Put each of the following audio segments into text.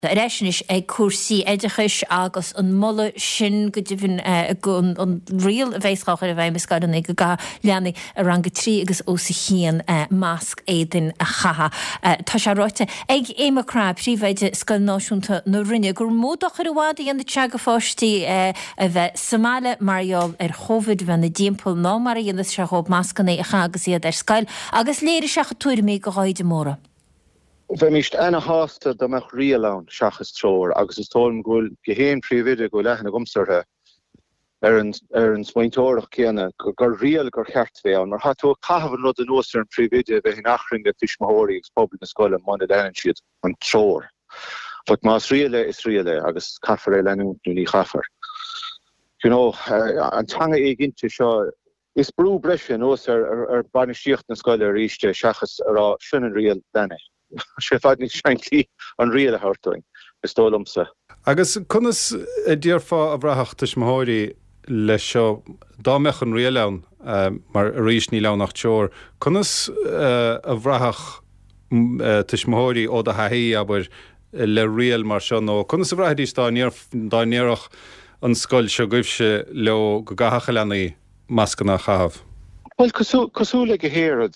The ereisnis cuasaí éidechais agus an mulle sin go dtíbhinn an rial bhéisgáchar a bheith miscadan ag go leannaí a rang trí agus ó sa chéan másc éidir a chaha. Tá se ráite ag éime crab príomhheide scoil náisiúnta nó rinne gur módach ar bhádaí an na teaga fáistí a bheith Somália marall ar chovid bheith na diampel ná mar a dhéanana se chob máscanna a chagus iad ar scoil agus léir seach túir mé go ráide móra. Bheimist ana hásta domach rialán seachas tróir agus is tóm ghfuil gehéan príomhide go leithna gomsartha ar an smaointeoireach céanna gur rial gur cheart bheith an mar ható caithfar rud an ósar an príomhide bheith in achringa fismóirí ag pobl na scoile mana leann siad an tróir. But más riale is riale agus caithfar é leanú ní chaithfar. An tanga éiginnte seo is brú breise os ar banistíocht na scoile ar ríiste seachas ará sin an rial lenne. sé fad ní seintlí an rial a hartúing is tólamsa. Agus conas díorfá a bhrathachtas mthóirí leis seo dámeach an rialán mar a rís ní leannach teoir. Conas a bhrathach tuismóirí ó a haí aber le rial mar seo nó. Conas a bhrathadís dáníarach an scoil seo goibhse le go gathecha leanaí mascanna chahabh. Well, cosúla go héad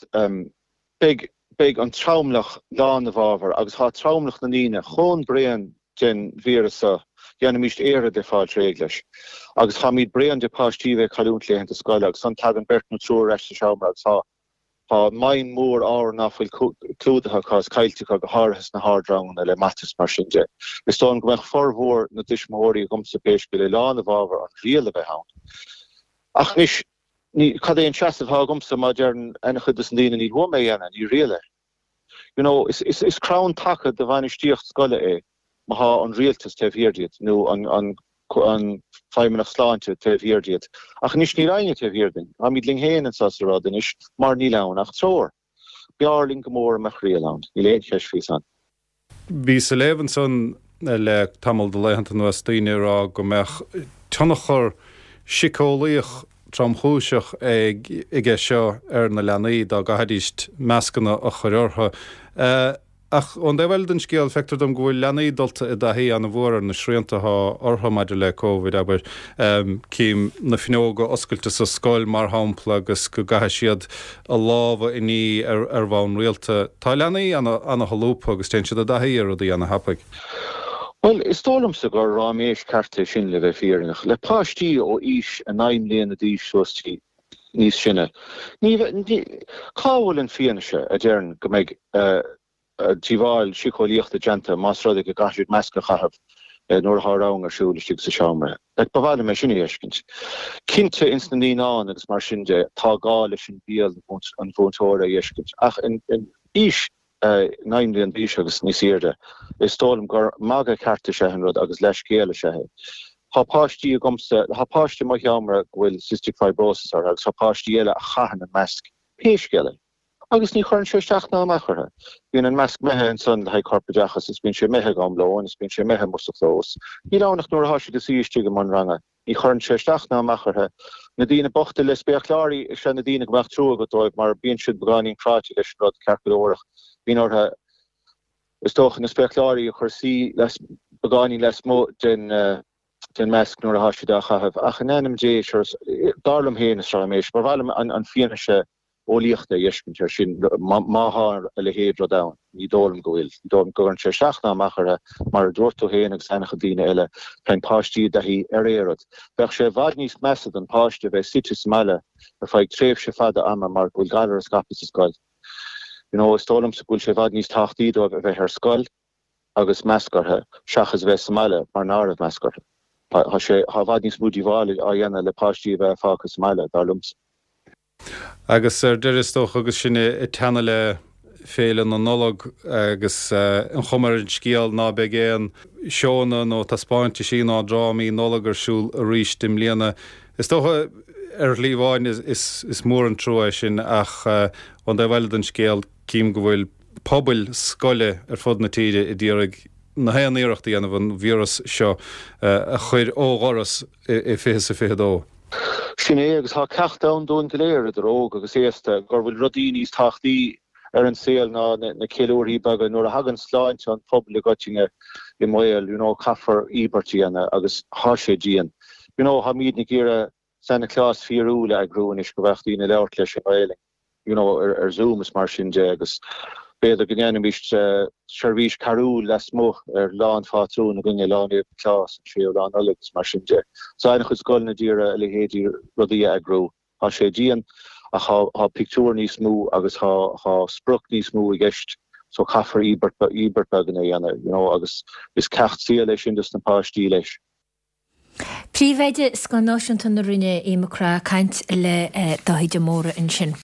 big an traumlach lá na bhábhar agus há traumlach na níine chun brean den vírasa dhéanam míist éire de fáil régleis. Agus há míad brean de pástíve chaúnt le hen a scoile agus san tag an bert na trúr reiste seomra agus há main mór áir nachfuil clúdatha cás cailteach go hárthas na hárdrangna le matas mar sin de. Is tá an go meach formhór na dismóirí gomsa péis go le lá na bhábhar an rial a bheith ann. Ach nis cad é an seasamh há gomsa má dearan ena chud is lína ní bhua mé dhéanana ní riale. Is crown taka de vanistíocht scoile é má há an rialtas teh hirdíad nó an feimmenach sláinte teh hirdíad. Ach nis ní raine teh hirdin. Ha míid ling héan an sasarádin is mar ní lean ach tróir. Bearling gomór amach rialán. Ní léon cheis fís an. Bhí sa léhan san le tamil de leihananta nuas daoine rá go meach tionachar sicólaíoch tramchúiseach ige seo ar na leanaí dá gahadíist meascanna a choreortha. Ach an bhfuil den scéal feictar dom go bhfuil leanaí dulta i dahí an bhór na sríontatha ortha maidir le COVID aber cím na finóga oscailta sa scoil mar hampla agus go gathe siad a lábha iní ar bhain rialta. Tá leanaí anna halúpa agus téin siad a dahí ar rudí anna hapaig. Well, is tólamsa gur rá méis carte sin le bheith fíornach. Le páistí ó ís a 9 léana díos sóstí níos sinne. Cáhfuil an fianise a dearn go méid tíbháil sicóíochta genta más rud go gaiisiúd measca chahabh nuair thárán ar siúlaistigh sa seomra. Ag bhhaile me sinna éiscint. Cinnte ins na níán agus mar sin de tá gá leis an bíal an bhóntóra éiscint. Ach in ís 9 léana díos agus níos éirde. Is tólam gur maga carte sehan rud agus leis céala sehe. Tá páistí gomsa, tá páistí mai cheamra bhfuil cystic fibrosis agus tá páistí eile a chahan an measc péis geile. Agus ní chuann sé teach ná mechartha. Bhíonn an measc methe an son le haid corpadeachas is bíonn sé methe gom lein, is bíonn sé methe musta chlós. Ní lánach nuair a háise go síiste go man ranga. Ní chuann sé teach ná mechartha. Na dtíine bochta le speachláirí is se na dtíine go meach trúa go dóibh mar bíonn siad beáinín práte leis rud cearcadóireach. Bhíonn ortha is tócha na speachláirí a chuirsaí leis beáinín leis mó den measc nuair a háise a chahabh. Ach an NMJ darlam héana is rá méis, mar bhhailm an fianise ólíochta iescint ar sin máthar a le héad rodáin. Ní dólam go bhfuil. Ní dólam go an sé seachna machara mar dúirtú héana agus sanach daoine eile plein páistí de hí ar éad. Bheith sé bhad níos measad an páiste bheith situs meile ar feidh tréimh sé fada ama mar bhfuil gaiile as capis is scoil. Is tólam sa bhfuil sé bhad níos táchtaí do bheith ar scoil agus meascartha seachas bheith sa meile mar náramh meascartha. Tá bhad níos múdí bháil a dhéanana le páistí bheith fáchas meile darlums. Agus deiristóch agus sinne i teanna le féile an nolog agus an chumar scíal ná begéan seóna nó tá spáinte sin ná drámaí nolog arsúil a ríis dim líana. Is tócha ar líomháin is mór an trúa sin ach an bhfuil den scéal cím go bhfuil pobail scoile ar fud na tíide i ddíorag na héan íireachta dhéanamh an vírus seo a chuir óghoras i fihe sa fihe dó. Sin é agus há cecht an dún go léir a róg agus éasta gur bhfuil rodí níos táchtaí an saoil na céúirí bag nuair a hagan sláinte an pobl gotinge I Moel, caffar Ibertíana agus Harshédían. Ha míad na gíra Santa Claus fiúla a grúin is go bhachttaí na leir leis Eiling. Zoomas mar sin de agus beidir gnéanamist servís carú les mo lán fátrú na gunne láí Claus an lá agus mar sin de. Sa chus sscoil na díra a le héidir rudí a grú. Harshédían a ha pictúr níos mú agus ha spruch níos mú I gist. So caffar Ibert bagin dhéana, agus is cecht sí leis sin dus na pátí leis. Príomhhéide scanáisiúnta na rinne éimecrá caint le dáide móra in sin.